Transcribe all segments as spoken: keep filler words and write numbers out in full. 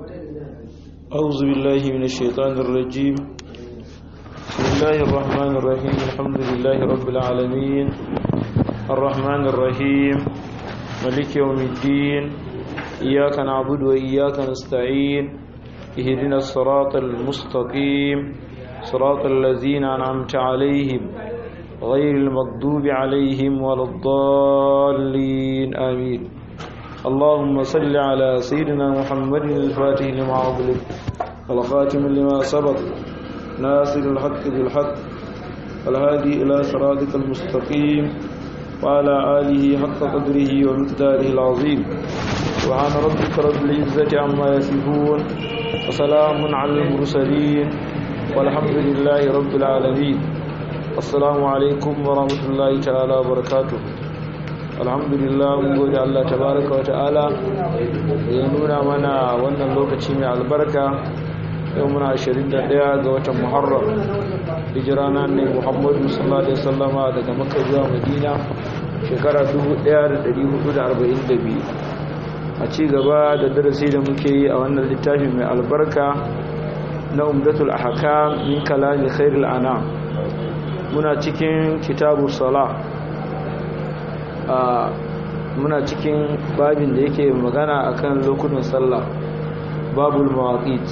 أعوذ بالله من الشيطان الرجيم. بسم الله الرحمن الرحيم. الحمد لله رب العالمين الرحمن الرحيم مالك يوم الدين. إياك نعبد وإياك نستعين. اهدنا الصراط المستقيم صراط الذين أنعمت عليهم غير المغضوب عليهم ولا الضالين آمين. اللهم صل على سيدنا محمد الفاتح لما أغلق والخاتم لما سبق ناصر الحق بالحق والهادي إلى صراطك المستقيم وعلى آله حق قدره ومقداره العظيم. سبحان ربك رب العزة عما يصفون وسلام على المرسلين والحمد لله رب العالمين. السلام عليكم ورحمة الله تعالى وبركاته. alhamdulillah mun gode Allah tabaraka wa ta'ala ya nuna mana wannan lokaci mai albarka. Yau muna ashirin da ɗaya ga watan Muharram, hijira na ne Muhammadu sallallahu alaihi wasallama daga Makka zuwa Madina shekara dubu ɗaya da ɗari hudu da arba'in da biyu. A ci gaba da darasi da muke yi a wannan littafi mai albarka na Umdatul Ahkam min kalami khairil anam. Muna cikin kitabu salah. Uh, muna cikin babin da yake magana akan lokutan sallah, babul mawaqit.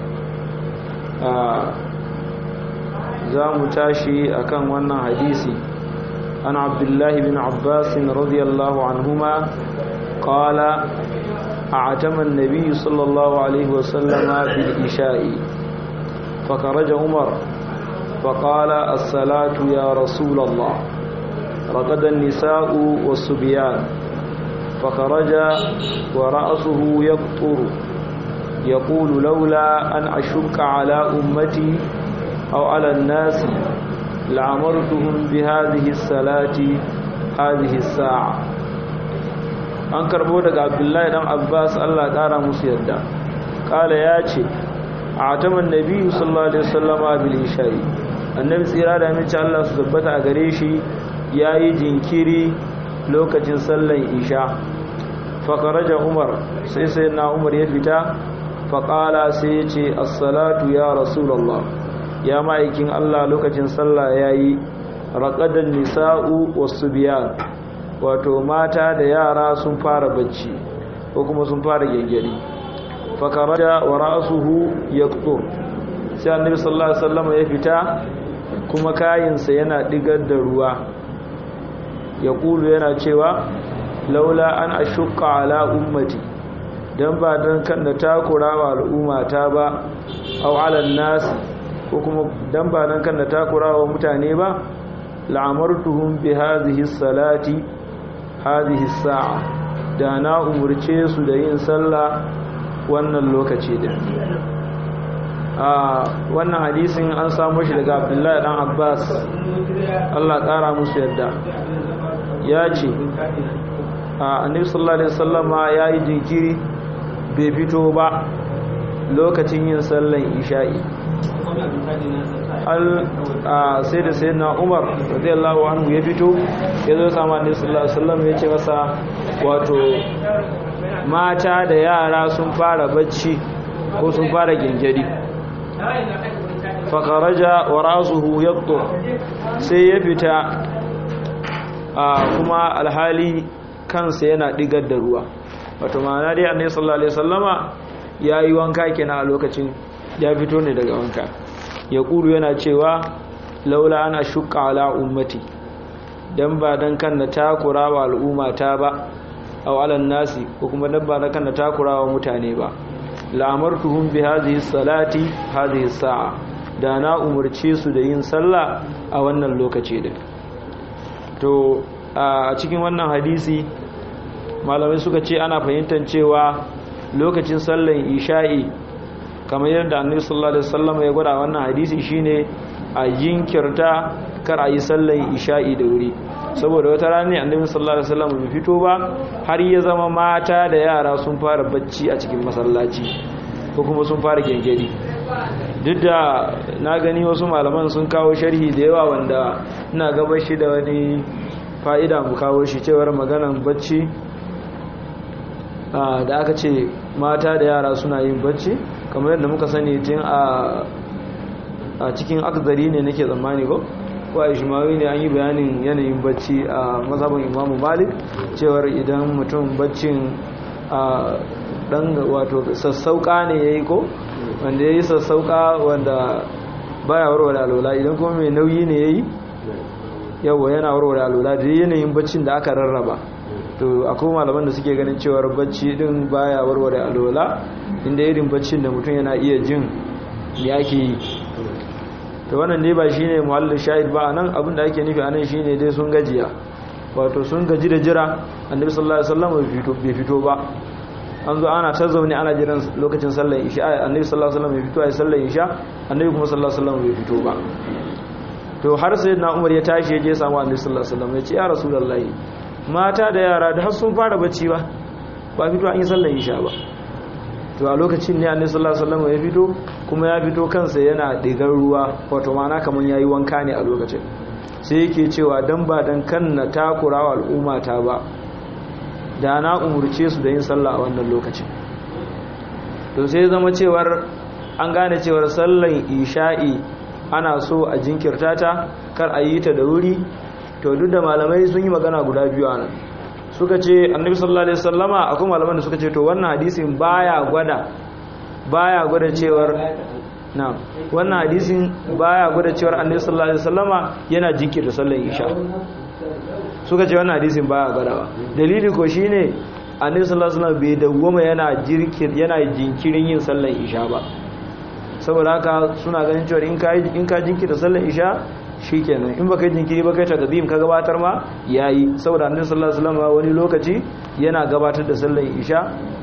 uh, za mu tashi akan wannan hadisi an Abdullah bin Abbas radiyallahu anhuma qala a'tama an-nabiy sallallahu alayhi wa sallam bil isha'i fakaraja Umar faqala as-salatu ya Rasulullah. رقد النساء والصبيان فخرج ورأسه يقطر يقول لولا أن أشك على أمتي أو على الناس لأمرتهم بهذه الصلاة هذه الساعة. أنكر بودك عبد الله بن عباس الله تعالى مسيدا قال ياتي أعتم النبي صلى الله عليه وسلم بالعشاء. النبي صلى الله عليه وسلم الله سبحانه أغريشي ya yi jinkiri lokacin sallan isha. fakaraja Umar, sai sai na Umar ya fita. faƙala sai ya ce assalatu ya Rasulallah, ya ma'aikin Allah lokacin sallah ya yi. raƙadan nisa'u wasu biya, wato mata da yara sun fara bacci ko kuma sun fara gengeri. fakaraja wa ra'asuhu yaqtur, sai annabi sallallahu alaihi wasallam ya fita kuma kayinsa yana digar da ruwa. ya kulu yana cewa laula an ashukka ala ummati, dan ba dan kan da takura wa al'ummata ba, aw ala nas, ko kuma dan ba dan kan da takura wa mutane ba, la'amartuhum bi hadhihi salati hadhihi sa'a, da na umurce su da yin sallah wannan lokaci din. a wannan hadisin an samu shi daga Abdullahi dan Abbas, Allah kara musu yadda. ya ce annabi sallallahu alaihi wasallama yayi jinkiri bai fito ba lokacin yin sallan isha'i. al sai da sayyidina Umar radiyallahu anhu ya fito ya zo sama annabi sallallahu alaihi wasallam ya ce masa wato mata da yara sun fara bacci ko sun fara gengedi. fakaraja wa rasuhu yaqtu, sai ya fita kuma alhali kansa yana digar da ruwa. wato ma'ana dai annabi sallallahu alaihi wasallama yayi wanka kenan a lokacin, ya fito ne daga wanka. ya kuru yana cewa laula ana shukka ala ummati, dan ba dan kan na takura wa al'umma ta ba, aw alan nasi, ko kuma dan ba dan kan na takura wa mutane ba, la'amartuhum bi hadhihi salati hadhihi sa'a, da na umurce su da yin sallah a wannan lokaci din. To a cikin wannan hadisi malamai suka ce ana fahimtar cewa lokacin sallan isha'i kamar yadda annabi sallallahu alaihi wasallam ya gwada wannan hadisi shine a jinkirta kar a yi sallan isha'i da wuri, saboda wata rana annabi sallallahu alaihi wasallam bai fito ba har ya zama mata da yara sun fara bacci a cikin masallaci ko kuma sun fara gengedi. duk da na gani wasu malaman sun kawo sharhi da yawa wanda ina gaba shi da wani fa'ida mu kawo shi, cewar maganan bacci da aka ce mata da yara suna yin bacci kamar yadda muka sani tun a a cikin akdari ne nake tsammani ko ko a ishmawi ne an yi bayanin yanayin bacci a mazhabin imamu malik cewar idan mutum baccin a dan wato sassauka ne yayi ko wanda yayi sassauka wanda baya warware alola idan kuma mai nauyi ne yayi yawa yana warware alola da yanayin baccin da aka rarraba to akwai malaman da suke ganin cewar bacci din baya warware alola inda irin baccin da mutum yana iya jin ya ake yi to wannan dai ba shine muhallin shahid ba anan abin da ake nufi anan shine dai sun gajiya wato sun gaji da jira annabi sallallahu alaihi wasallam bai fito bai fito ba an zo ana ta zaune ana jiran lokacin sallar isha annabi sallallahu alaihi wasallam bai fito ai sallar isha annabi kuma sallallahu alaihi wasallam bai fito ba to har sayyidina Umar ya tashi ya je samu annabi sallallahu alaihi wasallam ya ce ya rasulullahi mata da yara da har sun fara bacci ba ba fito an yi sallar isha ba to a lokacin ne annabi sallallahu alaihi wasallam ya fito kuma ya fito kansa yana digar ruwa wato mana kaman yayi wanka ne a lokacin sai yake cewa dan ba dan kan na takurawa al'umma ta ba da na umurce su da yin sallah a wannan lokacin to sai zama cewar an gane cewar sallan isha'i ana so a jinkirta ta kar a yi ta da wuri to duk da malamai sun yi magana guda biyu a nan suka ce annabi sallallahu alaihi wasallama akwai malaman da suka ce to wannan hadisin baya gwada baya gwada cewar na wannan hadisin baya gwada cewar annabi sallallahu alaihi wasallama yana jinkirta sallar isha suka ce wannan hadisin baya gwada ba dalili ko shine annabi sallallahu alaihi wasallam bai dawwama yana jirkir yana jinkirin yin sallar isha ba saboda haka suna ganin cewa in ka in ka jinkirta sallar isha shikenan in baka jinkiri baka ta gadim ka gabatar ma yayi saboda annabi sallallahu alaihi wasallam wani lokaci yana gabatar da sallar isha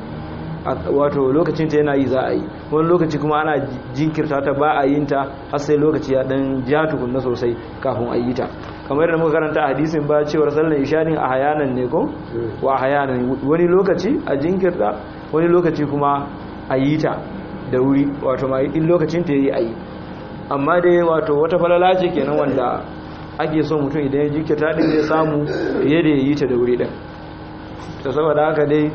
wato lokacin ta yana yi za a yi wani lokaci kuma ana jinkirta ta ba a yin ta har sai lokaci ya dan ja tukunna sosai kafin a yi ta kamar yadda muka karanta hadisin ba cewar sallar isha din a hayanan ne ko wa hayanan wani lokaci a jinkirta wani lokaci kuma a yi ta da wuri wato ma in lokacin ta yayi a yi amma dai wato wata falala ce kenan wanda ake so mutum idan ya jinkirta din zai samu fiye da yayi ta da wuri din to saboda haka dai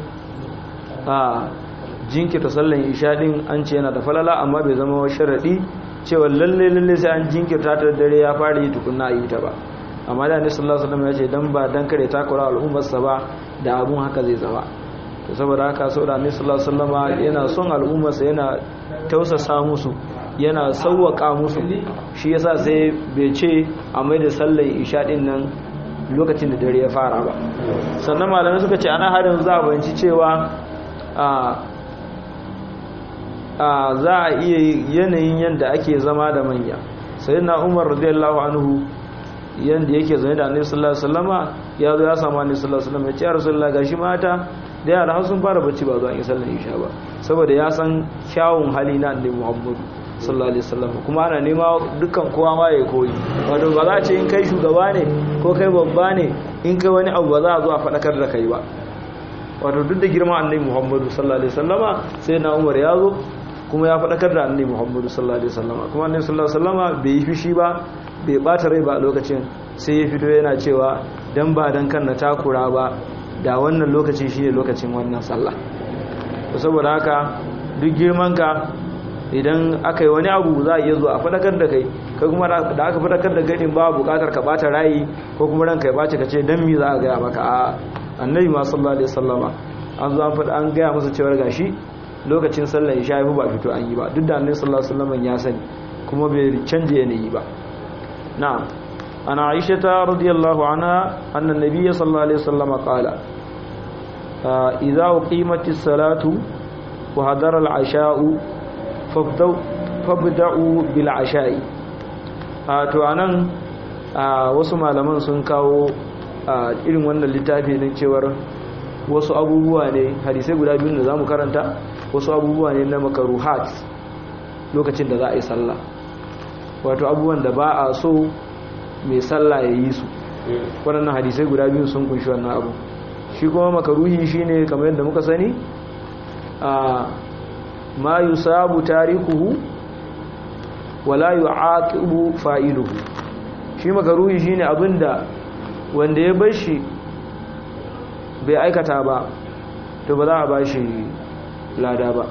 a jinkirta sallan isha din an ce yana da falala amma bai zama sharadi cewa lalle lalle sai an jinkirta ta dare ya fara yi tukunna yi ta ba amma da Annabi sallallahu alaihi wasallam ya ce dan ba dan kare takura al'ummar sa ba da abun haka zai zama to saboda haka saboda Annabi sallallahu alaihi wasallam yana son al'ummar sa yana tausasa musu yana sauwaka musu shi yasa sai bai ce a mai da sallan isha din nan lokacin da dare ya fara ba sannan malamai suka ce ana harin za a bayanci cewa a za a iya yanayin yadda ake zama da manya sai na umar radiyallahu anhu yadda yake zaune da annabi sallallahu alaihi wasallama ya zo ya samu annabi sallallahu alaihi wasallama ya ce ya rasulullah gashi mata da yara har sun fara bacci ba zuwa yin sallar isha ba saboda ya san kyawun hali na annabi muhammad sallallahu alaihi wasallama kuma ana nema dukkan kowa ma ya koyi wato ba za a ce in kai shugaba ne ko kai babba ne in kai wani abu ba za a zo a faɗakar da kai ba wato duk da girma annabi Muhammadu sallallahu alaihi wasallama sai na Umar ya zo kuma ya faɗakar da annabi Muhammadu sallallahu alaihi wasallama kuma annabi sallallahu alaihi wasallama bai yi fishi ba bai bata rai ba a lokacin sai ya fito yana cewa dan ba dan kan na takura ba da wannan lokaci shine lokacin wannan sallah to saboda haka duk girman ka idan aka yi wani abu za a iya zuwa a faɗakar da kai kai kuma da aka faɗakar da kai din ba buƙatar ka bata rayi ko kuma ranka ya bace ka ce dan me za a gaya maka a annabi ma sallallahu alaihi wasallama an zo an faɗa an gaya masa cewa gashi lokacin sallar isha ya ba fito an yi ba duk da annabi sallallahu alaihi wasallam ya sani kuma bai canje yanayi ba na'am ana aisha ta radiyallahu anha anna nabiyyi sallallahu alaihi wasallama qala idza uqimatis salatu wa hadara al-asha'u fabda'u fabda'u bil asha'i to anan wasu malaman sun kawo a irin wannan littafi din cewar wasu abubuwa ne hadisai guda biyu da zamu karanta wasu abubuwa ne na makaruhat lokacin da za a yi sallah wato abubuwan da ba a so mai sallah ya yi su waɗannan hadisai guda biyu sun kunshi wannan abu shi kuma makaruhi shine kamar yadda muka sani a ma yusabu tarikuhu wala yu'aqibu fa'iluhu shi makaruhi shine abinda wanda ya bar shi bai aikata ba to ba za a ba shi lada ba.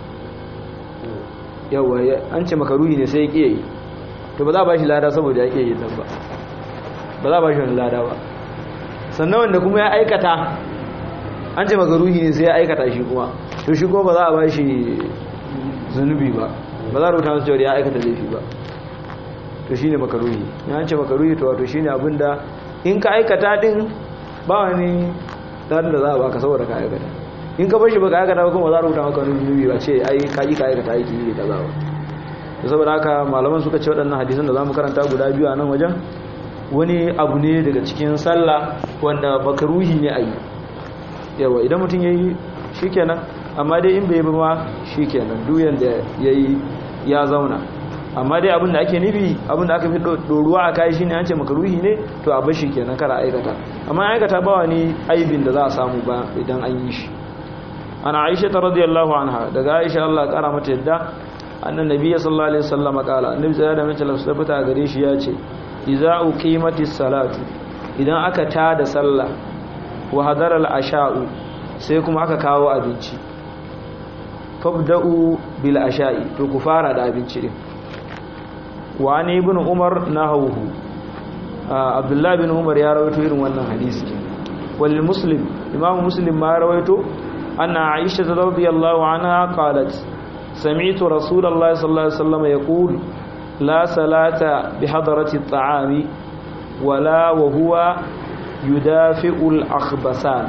yawa an ce makaruhi ne sai ya kiyaye to ba za a ba shi lada saboda ya kiyaye ta ba ba za a ba shi wani lada ba. sannan wanda kuma ya aikata an ce makaruhi ne sai ya aikata shi kuma to shi kuma ba za a ba shi zunubi ba ba za a rubuta masu cewa ya aikata laifi ba. to shi ne makaruhi ya an ce makaruhi to wato shi ne abinda in ka aikata din ba wani tare da za a baka saboda ka aikata, in ka bashi baka aikata ba kuma za a rubuta maka wani zunubi ba ce ai ka yi ka aikata aiki ne kaza ba. to saboda haka malaman suka ce waɗannan hadisan da zamu karanta guda biyu a nan wajen wani abu ne daga cikin sallah wanda makaruhi ne a yi. yawa idan mutum ya yi shikenan, amma dai in bai yi ba ma shikenan duk yanda ya yi ya zauna. amma dai abinda ake nufi abinda aka fi doruwa a kai shine an ce makaruhi ne to a bashi kenan kara aikata, amma aikata ba wani aibin da za a samu ba idan an yi shi. ana Aisha ta radiyallahu anha, daga Aisha Allah kara mata yadda annan nabi sallallahu alaihi wasallam kala annabi sallallahu alaihi wasallam sabata gare shi ya ce idza uqimatis salatu, idan aka tada sallah wa hadara al-asha'u sai kuma aka kawo abinci fabda'u bil asha'i, to ku fara da abinci din. wa ne ibn umar nahawhu, abdullahi bin umar ya rawaito irin wannan hadisi. wal muslim, imam muslim ma rawaito anna aisha radhiyallahu anha qalat sami'tu rasulullahi sallallahu alaihi wasallam yaqul la salata bi hadarati at-ta'ami wala wa huwa yudafi'u al-akhbasan.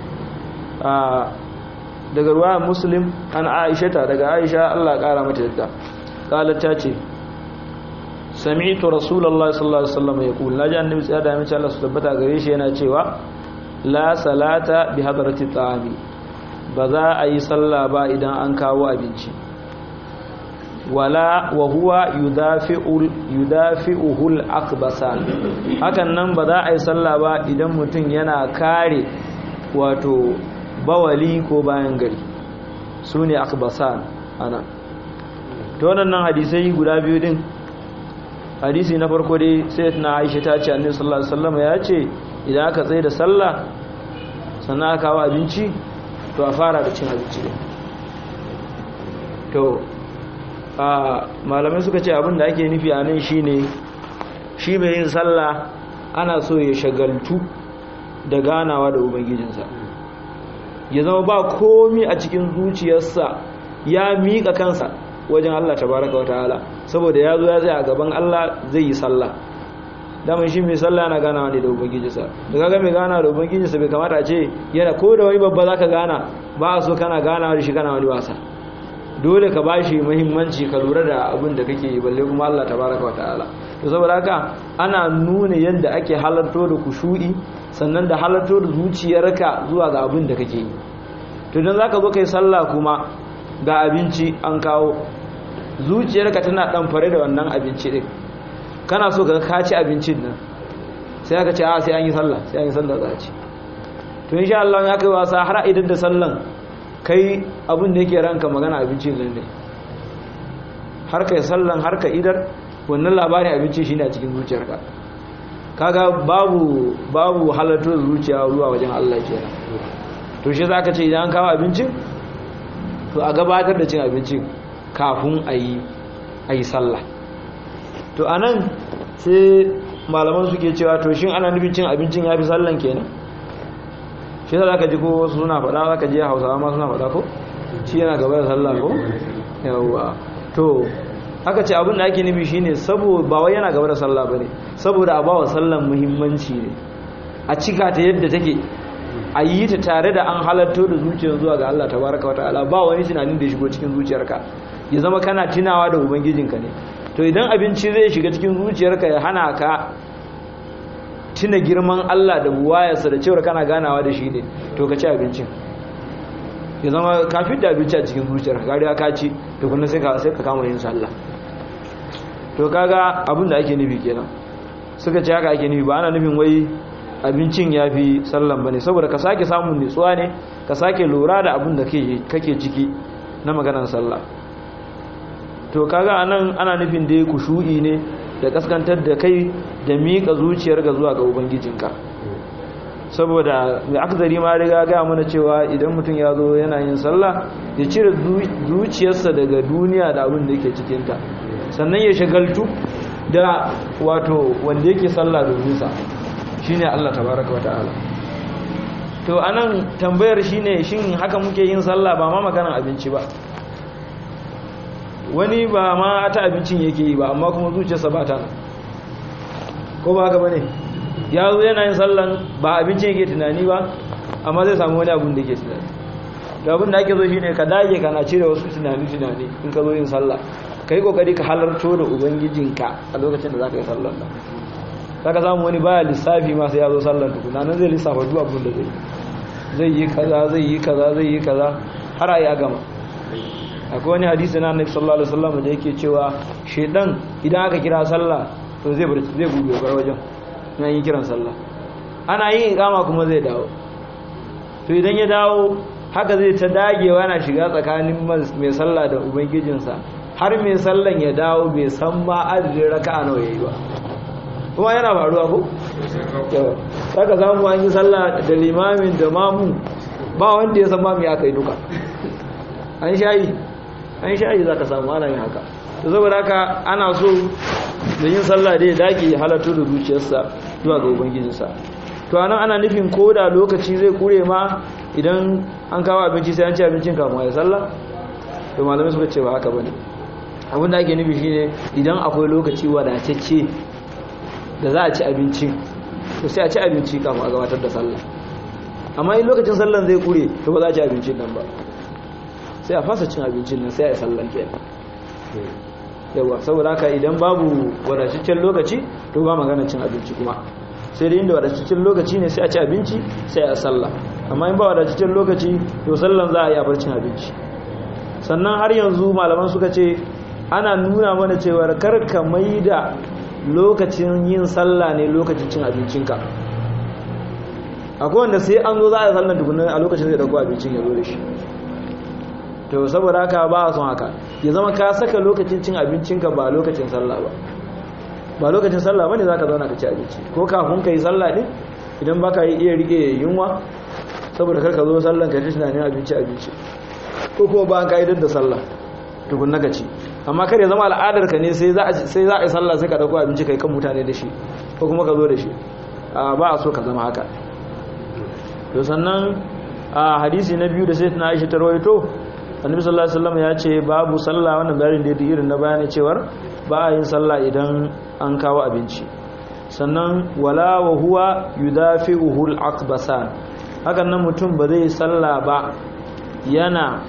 daga ruwa muslim an aisha ta daga aisha Allah kara mata yadda qalat ta ce sami'tu rasulullahi sallallahu alaihi wasallam yaqul naji annabi sai da mace Allah su tabbata gare shi yana cewa la salata bi hadrati ta'ami, ba za a yi sallah ba idan an kawo abinci. wala wa huwa yudafi'u yudafi'uhu al-aqbasan, hakan nan ba za a yi sallah ba idan mutum yana kare wato bawali ko bayan gari, sune aqbasan ana. to wannan hadisai guda biyu din, hadisi na farko dai sai na Aisha ta ce annabi sallallahu alaihi wasallam ya ce idan aka tsaye da sallah sannan aka kawo abinci to a fara da cin abinci. to a malamai suka ce abin da ake nufi a nan shine shi mai yin sallah ana so ya shagaltu da ganawa da ubangijinsa, ya zama ba komi a cikin zuciyarsa, ya miƙa kansa wajen Allah tabaraka wa ta'ala, saboda ya zo ya tsaya a gaban Allah zai yi sallah. daman shi mai sallah yana ganawa ne da ubangijinsa, da kaga mai ganawa da ubangijinsa bai kamata a ce yana ko da wani babba zaka gana ba a so kana ganawa da shi kana wani wasa. dole ka bashi muhimmanci, ka lura da abin da kake yi, balle kuma Allah tabaraka wa ta'ala. to saboda haka ana nuna yadda ake halarto da kushu'i, sannan da halarto da zuciyarka zuwa ga abin da kake yi. to dan zaka zo kai sallah kuma ga abinci an kawo, zuciyarka tana dan fare da wannan abinci din, kana so ka ka ci abincin nan, sai aka ce a sai an yi sallah, sai an yi sallah za a ci. to insha Allah ya kai wasa har idan da sallan kai abin da yake ranka magana abincin nan ne, har kai sallan har ka idar wannan labarin abinci shine a cikin zuciyarka. kaga babu babu halattar zuciya zuwa wajen Allah kenan. to shi zaka ce idan an kawo abincin to a gabatar da cin abincin kafin ayi ayi sallah. to anan sai malaman suke cewa to shin ana nufin cin abincin yafi sallan kenan? shi za ka ji ko wasu suna faɗa, za ka ji Hausawa ma suna faɗa ko shi yana gaba da sallah ko yawa. to aka ce abin da ake nufi shine saboda ba wai yana gaba da sallah bane, saboda a bawa sallan muhimmanci ne, a cika ta yadda take, a yi ta tare da an halatto da zuciyar zuwa ga Allah tabaraka wa ta'ala, ba wani tunanin da ya shigo cikin zuciyarka, ya zama kana tunawa da ubangijinka ne. to idan abinci zai shiga cikin zuciyarka ya hana ka tuna girman Allah da buwayarsa da cewar kana ganawa da shi ne, to ka ci abincin, ya zama kafin da abinci a cikin zuciyarka gari ka ci to kuma sai ka sai ka kama yin sallah. to kaga abin da ake nufi kenan, suka ce haka ake nufi, ba ana nufin wai abincin ya fi sallan ba ne, saboda ka sake samun nutsuwa ne, ka sake lura da abin da kake ciki na maganar sallah. to kaga anan ana nufin dai kushu'i ne da kaskantar da kai da miƙa zuciyar ga zuwa ga ubangijinka. saboda mai akzari ma riga ga mana cewa idan mutum ya zo yana yin sallah ya cire zuciyarsa daga duniya da abin da yake cikinta sannan ya shagaltu da wato wanda yake sallah domin sa shine Allah tabaraka wataala to anan tambayar shine shin haka muke yin sallah ba ma maganar abinci ba wani ba ma ta abincin yake yi ba amma kuma zuciyarsa ba ta ko ba haka bane ya zo yana yin sallan ba abincin yake tunani ba amma zai samu wani abin da yake tunani da abin da ake zo shine ka dage kana cire wasu tunani tunani in ka zo yin sallah kai kokari ka halarto da ubangijinka a lokacin da zaka yi sallar nan saka samu wani baya lissafi ma sai ya zo sallar tukuna nan zai lissafa duk abin da zai zai yi kaza zai yi kaza zai yi kaza har ayi a gama akwai wani hadisi na annabi sallallahu alaihi wasallam da yake cewa shedan idan aka kira sallah to zai zai gudu bar wajen na yi kiran sallah ana yin ikama kuma zai dawo to idan ya dawo haka zai ta dagewa yana shiga tsakanin mai sallah da ubangijinsa har mai sallan ya dawo bai san ma adadin raka'a nawa yayi ba kuma yana faruwa ko yawa saka zamu an yi sallah da limamin da mamu ba wanda ya san ma me aka yi duka an shayi an shayi zaka samu ana yin haka to saboda haka ana so da yin sallah dai dage halatto da zuciyarsa zuwa ga ubangijinsa to anan ana nufin koda lokaci zai kure ma idan an kawo abinci sai an ci abincin kafin ya sallah to malamai suka ce ba haka bane abin da ake nufi shine idan akwai lokaci wadatacce da za a ci abinci to sai a ci abinci kafin a gabatar da sallah amma in lokacin sallan zai kure to ba za a ci abincin nan ba sai a fasa cin abincin nan sai a yi sallan kenan yawa saboda haka idan babu wadataccen lokaci to ba magana cin abinci kuma sai dai inda wadataccen lokaci ne sai a ci abinci sai a sallah amma in ba wadataccen lokaci to sallan za a yi a bar cin abinci sannan har yanzu malaman suka ce ana nuna mana cewa karka mai da lokacin yin sallah ne lokacin cin abincinka akwai wanda sai an zo za a yi sallan tukunan a lokacin zai dauko abincin ya zo da shi to saboda haka ba a son haka ya zama ka saka lokacin cin abincinka ba lokacin sallah ba ba lokacin sallah bane zaka zauna ka ci abinci ko kafin ka yi sallah din idan baka yi iya rike yunwa saboda kar ka zo sallan ka ji tunanin abinci abinci ko kuma ba ka idar da sallah tukunna ka ci amma kar ya zama al'adar ka ne sai za a sai za a yi sallah sai ka dauko abinci kai kan mutane da shi ko kuma ka zo da shi ba a so ka zama haka to sannan a hadisi na biyu da sai na Aisha ta rawaito annabi sallallahu alaihi wasallam ya ce babu sallah wannan bayanin da irin na bayani cewar ba a yin sallah idan an kawo abinci sannan wala wa huwa yudafi'uhu al-aqbasan hakan nan mutum ba zai sallah ba yana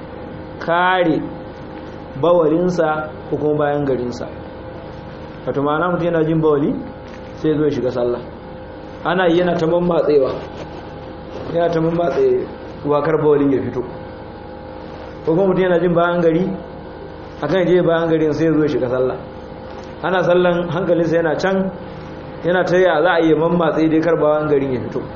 kare bawalinsa ko kuma bayan garinsa wato ma'ana mutum yana jin bawali sai zo ya shiga sallah ana yi yana ta mammatsewa yana ta mammatse wakar bawalin ya fito ko kuma mutum yana jin bayan gari akan je bayan garin sai zo ya shiga sallah ana sallan hankalinsa yana can yana ta ya za a yi mammatse dai kar bayan garin ya fito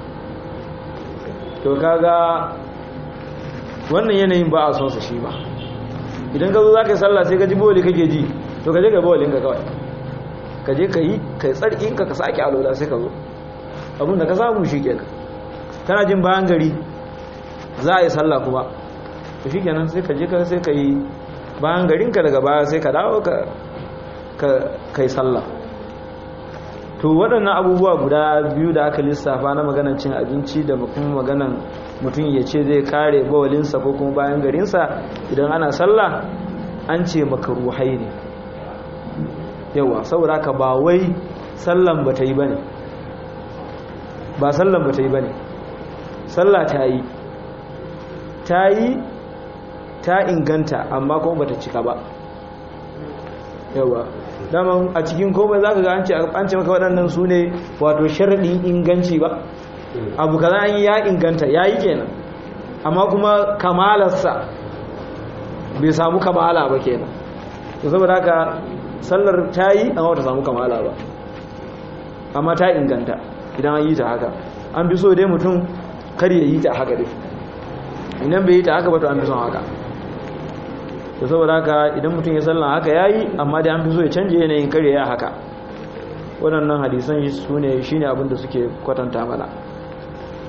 to kaga wannan yanayin ba a son sa shi ba idan ka zo za ka yi sallah sai ka ji bawali kake ji to ka je ka bawalin ka kawai ka je ka yi ka yi tsarkinka ka sake alola sai ka zo abinda ka samu shi kenan kana jin bayan gari za a yi sallah kuma to shi kenan sai ka je ka sai ka yi bayan garinka daga baya sai ka dawo ka yi sallah to waɗannan abubuwa guda biyu da aka lissafa na maganan cin abinci da kuma maganan mutum ya ce zai kare bawalinsa ko kuma bayan garinsa idan ana sallah an ce makaruhai ne yawa saboda ka ba wai sallan ba ta yi ba ne ba sallan ba ta yi ba ne sallah ta yi ta yi ta inganta amma kuma ba ta cika ba yawa daman a cikin komai za ka ga an ce maka waɗannan su ne wato sharaɗin inganci ba abu kaza an yi ya inganta ya yi kenan amma kuma kamalarsa bai samu kamala ba kenan to saboda haka sallar ta yi amma ta samu kamala ba amma ta inganta idan an yi ta haka an fi so dai mutum kar ya yi ta haka dai idan bai yi ta haka ba to an fi son haka to saboda haka idan mutum ya sallan haka yayi amma dai an fi so ya canje yanayin kare ya haka waɗannan hadisan su ne shine abin da suke kwatanta mana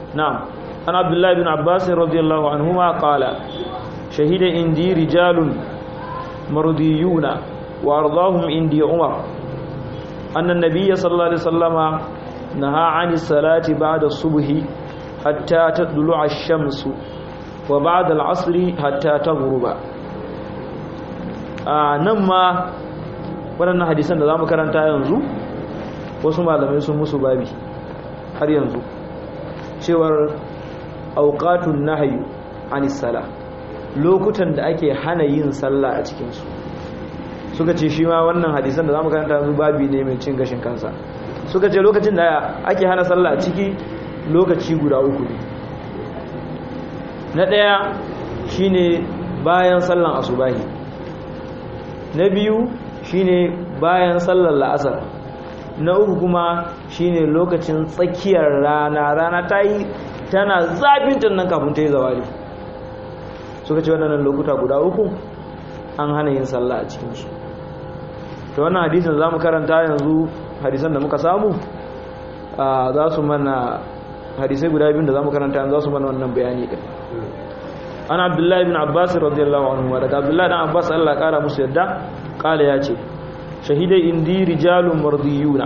na'am an abdullahi bin abbas radiyallahu anhuma qala shahida indi rijalun mardiyuna wa ardahum indi umar anna an-nabiy sallallahu alaihi wasallama naha 'ani salati ba'da as-subhi hatta tadlu'a ash-shamsu wa ba'da al-'asri hatta taghruba. nan ma waɗannan hadisan da zamu karanta yanzu wasu malamai sun musu babi har yanzu cewar auqatun nahyi anis sala, lokutan da ake hana yin sallah a cikin su suka ce shi ma wannan hadisan da zamu karanta yanzu babi ne mai cin gashin kansa. Suka ce lokacin da ake hana sallah a ciki lokaci guda uku ne. Na daya shine bayan sallan asubahi, na biyu shine bayan sallar la'asar, na uku kuma shine lokacin tsakiyar rana rana ta yi tana zafin nan kafin ta yi zawali. Suka ce wannan lokuta guda uku an hana yin sallah a cikinsu. to wannan hadisin da zamu karanta yanzu, hadisan da muka samu za su mana hadisai guda biyu da zamu karanta yanzu za su mana wannan bayani din. Ana Abdullahi bin Abbas radiyallahu anhu, daga Abdullahi dan Abbas Allah ya kara musu yadda, kala ya ce shahidai indi rijalun mardiyuna,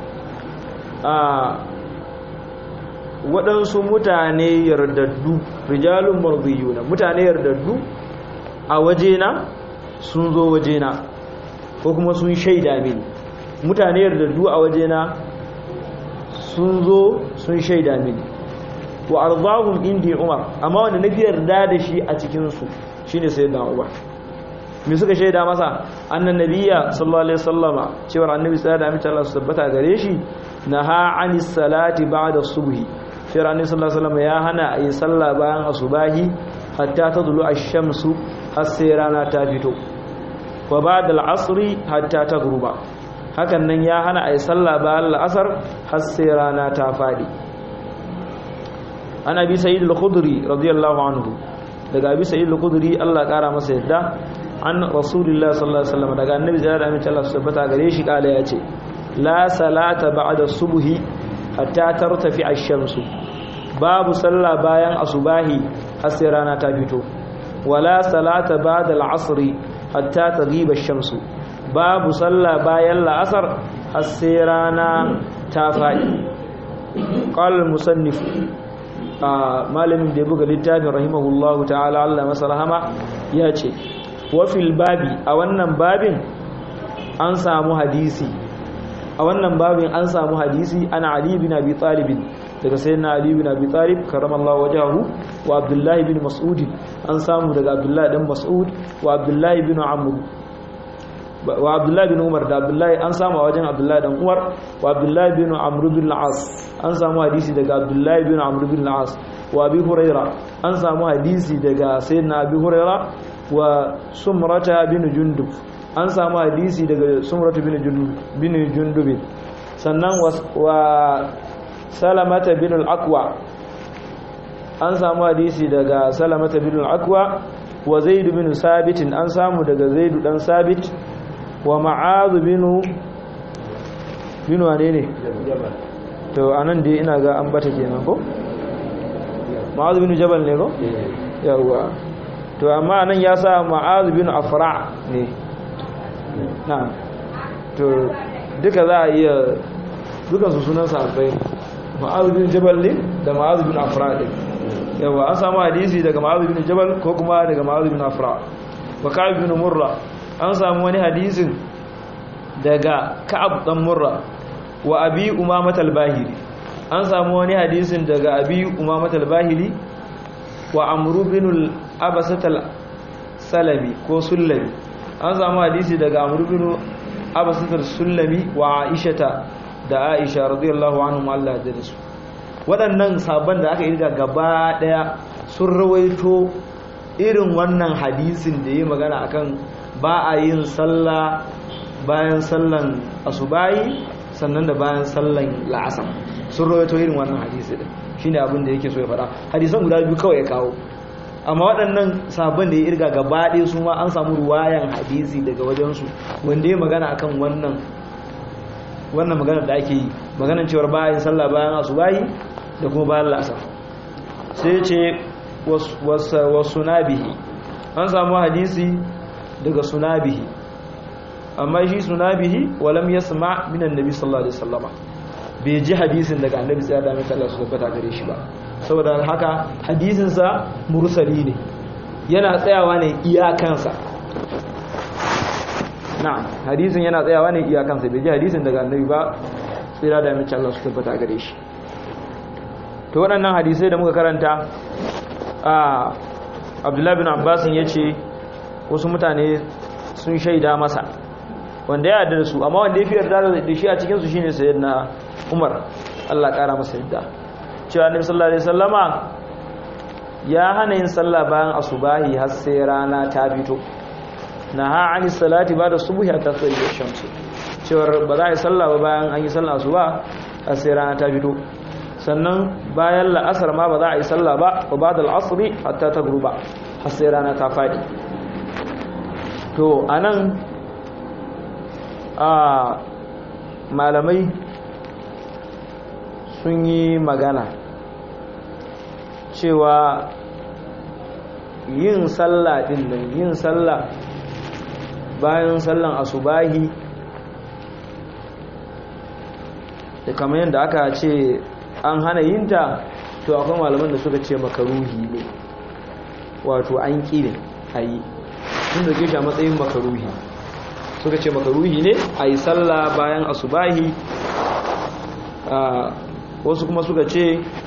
a waɗansu mutane yardaddu, rijalun mardiyuna, mutane yardaddu a wajena sun zo wajena ko kuma sun shaida mini, mutane yardaddu a wajena sun zo sun shaida mini. Wa arzahum indi Umar, amma wanda na yarda da shi a cikinsu shine sayyidina Umar. Me suka shaida masa? Annan nabiyya sallallahu alaihi wasallama, cewa annabi sallallahu alaihi wasallam Allah tabbata gare shi, naha anis salati ba'da subhi, cewa annabi sallallahu alaihi wasallam ya hana ayi sallah bayan asubahi hatta tadlu ash-shamsu, har sai rana ta fito, wa ba'da al-asri hatta taghruba, hakan nan ya hana ayi sallah bayan al-asr har sai rana ta fadi. Ana bi Sa'id al-Khudri radiyallahu anhu, daga bi Sa'id al-Khudri Allah kara masa yadda, an Rasulullah sallallahu alaihi wasallam, daga annabi sallallahu alaihi wasallam Allah subhanahu gare shi kala yace la salata ba'da subhi hatta tartafi ash-shamsu, babu sallah bayan asubahi har sai rana ta fito, wala salata ba'da al-asri hatta taghiba ash-shamsu, babu sallah bayan la'asar har sai rana ta fadi. Qala al-musannif, malamin da ya buga littafin rahimahullahu ta'ala Allah masa rahama ya ce, wafil babi, a wannan babin an samu hadisi a wannan babin an samu hadisi ana Ali bin Abi Talib, daga sayyidina Ali bin Abi Talib karramallahu wajhahu, wa Abdullah bin Mas'ud, an samu daga Abdullah dan Mas'ud, wa Abdullah bin Amr, wa Abdullah bin Umar, da Abdullah an samu wajen Abdullah dan Umar, wa Abdullah bin Amr bin al-As, an samu hadisi daga Abdullah bin Amr bin al-As, wa Abi Huraira, an samu hadisi daga sayyidina Abi Huraira, wa Sumrata bin Jundub, an samu hadisi daga Sumrata bin Jundub bin Jundub, sannan wa Salamata bin al-Aqwa, an samu hadisi daga Salamata bin al-Aqwa, wa Zaid bin Sabit, an samu daga Zaid dan Sabit, wa Ma'adh bin bin wane ne to anan dai ina ga an bata kenan ko Ma'adh bin Jabal ne ko yawa, to amma nan ya sa Ma'adh bin Afra ne. na to duka za a iya dukan su sunan sahabbai, Ma'adh bin Jabal ne da Ma'adh bin Afra ne. yawa an samu hadisi daga Ma'adh bin Jabal ko kuma daga Ma'adh bin Afra. Wa Ka'ab bin Murra, an samu wani hadisin daga Ka'ab dan Murra. Wa Abi Umamah al-Bahili, an samu wani hadisin daga Abi Umamah al-Bahili. Wa Amr bin al-Abasat al-Salami ko Sulami, an samu hadisi daga Amr bin Abasat al-Sulami wa Aisha da Aisha radiyallahu anhum Allah ya su. Waɗannan sabon da aka yi daga gaba daya sun rawaito irin wannan hadisin da yayi magana akan ba a yin sallah bayan sallan asubahi sannan da bayan sallan la'asar, sun rawaito irin wannan hadisi din, shine abin da yake so ya faɗa. Hadisan guda biyu kawai ya kawo, amma waɗannan sabon da ya irga gaba ɗaya su ma an samu ruwayan hadisi daga wajensu wanda ya magana akan wannan wannan magana da ake yi, maganar cewar bayan sallah bayan asubahi da kuma bayan la'asar. sai ce wasu nabihi an samu hadisi daga sunabihi amma shi sunabihi walam yasma minan nabi sallallahu alaihi wasallama bai ji hadisin daga annabi sai da mai Allah su tabbata gare shi ba saboda haka hadisin sa mursali ne yana tsayawa ne iyakansa na'am hadisin yana tsayawa ne iyakansa bai ji hadisin daga annabi ba sai da mai Allah su tabbata gare shi to waɗannan hadisai da muka karanta a Abdullahi bin Abbas yace wasu mutane sun shaida masa wanda ya yarda da su amma wanda ya fi yarda da shi a cikin su shine sayyidina Umar Allah kara masa yarda cewa Annabi sallallahu alaihi wasallama ya hana yin sallah bayan asubahi har sai rana ta fito naha ani salati ba'da subhi hatta tsayi shamsu cewa ba za a yi sallah ba bayan an yi sallah asuba har sai rana ta fito sannan bayan la'asar ma ba za a yi sallah ba wa ba'da al'asri hatta tagruba har sai rana ta fadi to anan a malamai sun yi magana cewa yin sallah din nan yin sallah bayan sallan asubahi da kamar yadda aka ce an hana yinta to akwai malaman da suka ce makaruhi ne wato an ƙi ne a yi sun dauke shi a matsayin makaruhi suka ce makaruhi ne a yi sallah bayan asubahi wasu kuma suka ce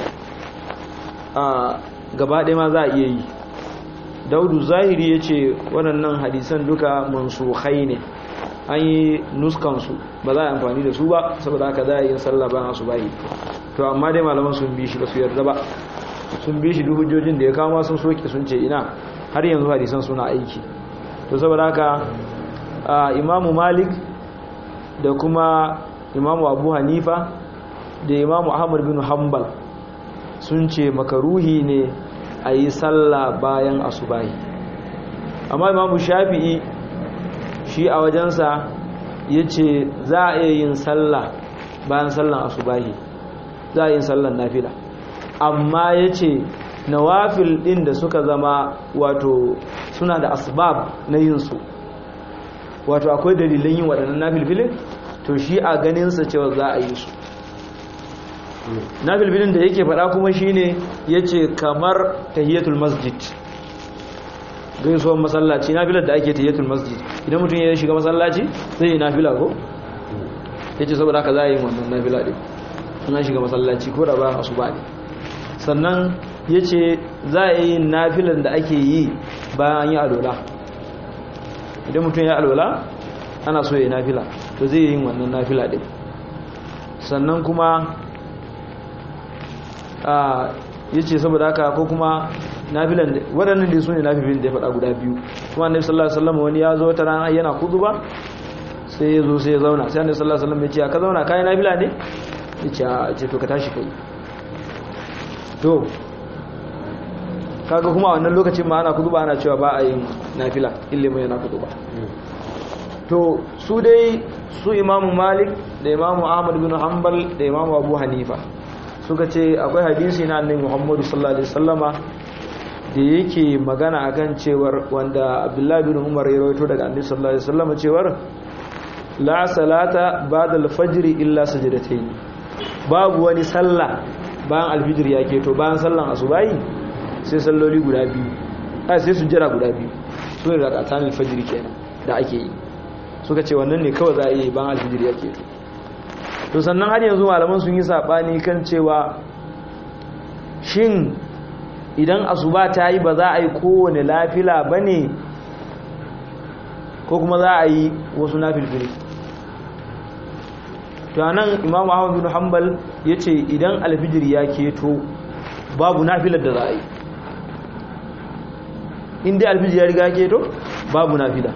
gaba ɗaya ma za a iya yi daudu zahiri ya ce waɗannan hadisan duka mansukhai ne an yi nuskansu ba za a amfani da su ba saboda haka za a yi sallah bayan asubahi to amma dai malaman sun bi shi ba su yarda ba sun bi shi duk hujjojin da ya kama sun soke sun ce ina har yanzu hadisan suna aiki to saboda haka imamu malik da kuma imamu abu hanifa da imamu ahmad bin hanbal sun ce makaruhi ne a yi sallah bayan asubahi amma imamu shafi'i shi a wajensa ya ce za a iya yin sallah bayan sallan asubahi za a yin sallan nafila amma ya ce nawafil ɗin da suka zama wato suna da asbab na yinsu wato akwai dalilin yin waɗannan nafilfilin to shi a ganinsa cewa za a yi su nafilfilin da yake faɗa kuma shine yace kamar tahiyatul masjid gaisuwar masallaci nafilar da ake tahiyatul masjid idan mutum ya shiga masallaci zai yi nafila ko yace saboda haka za a yi wannan nafila din an shiga masallaci ko da bayan asuba ne sannan yace za a yi nafilan da ake yi bayan an yi alola idan mutum ya alola ana so ya yi nafila to zai yi wannan nafila din sannan kuma ya ce saboda haka ko kuma nafilan waɗannan da su ne nafifin da ya faɗa guda biyu kuma annabi sallallahu alaihi wasallam wani ya zo wata rana yana kuduba sai ya zo sai ya zauna sai annabi sallallahu alaihi wasallam ya ce ka zauna kai nafila ne ya ce to ka tashi kai to kaga kuma a wannan lokacin ma ana kuduba ana cewa ba a yin nafila ilimin yana kuduba to su dai su imamu malik da imamu ahmad bin hanbal da imamu abu hanifa suka ce akwai hadisi na annabi muhammadu sallallahu alaihi wasallama da yake magana akan cewar wanda abdullahi bin umar ya rawaito daga annabi sallallahu alaihi wasallama cewar la salata ba'da al-fajr illa sajdatayn babu wani sallah bayan al-fajr ya keto bayan sallan asubahi sai salloli guda biyu ai sai sujjara guda biyu su ne rakatan al-fajr kenan da ake yi suka ce wannan ne kawai za a yi bayan al-fajr ya keto to sannan har yanzu malaman sun yi sabani kan cewa shin idan asuba ta yi ba za a yi kowane lafila ba ne ko kuma za a yi wasu nafilfili to anan imam ahmad bin hanbal ya ce idan alfijir ya keto babu nafilar da za a yi inda alfijir ya riga keto babu nafila